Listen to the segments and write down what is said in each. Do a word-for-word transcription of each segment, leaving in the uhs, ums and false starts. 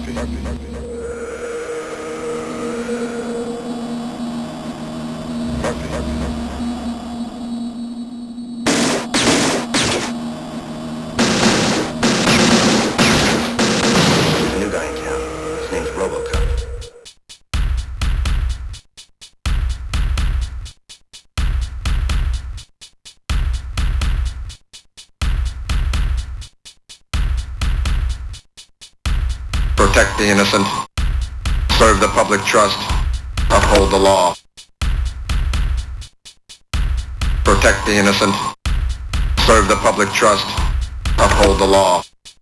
a new guy in town. His name's RoboCop. Protect the innocent, serve the public trust, uphold the law. Protect the innocent, serve the public trust, uphold the law.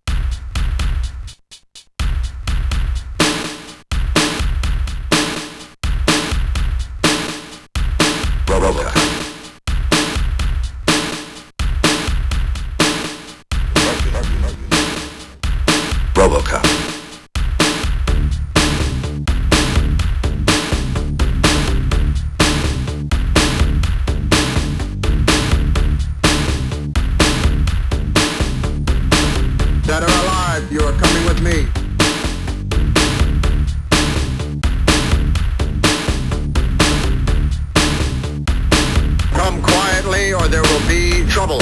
RoboCop. RoboCop. Dead or alive, you are coming with me. Come quietly or there will be trouble.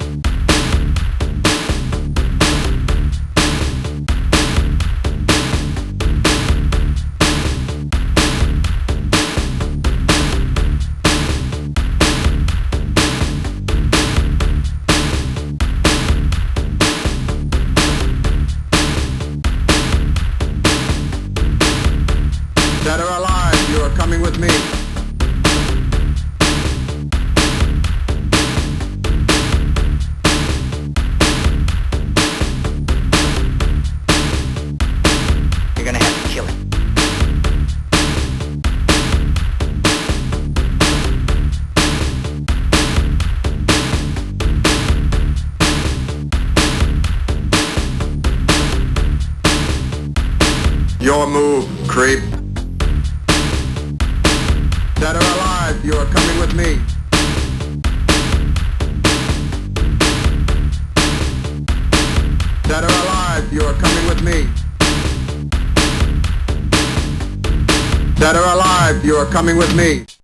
Dead or alive, you are coming with me. You're gonna have to kill him. Your move, creep. Dead or alive, you are coming with me. Dead or alive, you are coming with me. Dead or alive, you are coming with me.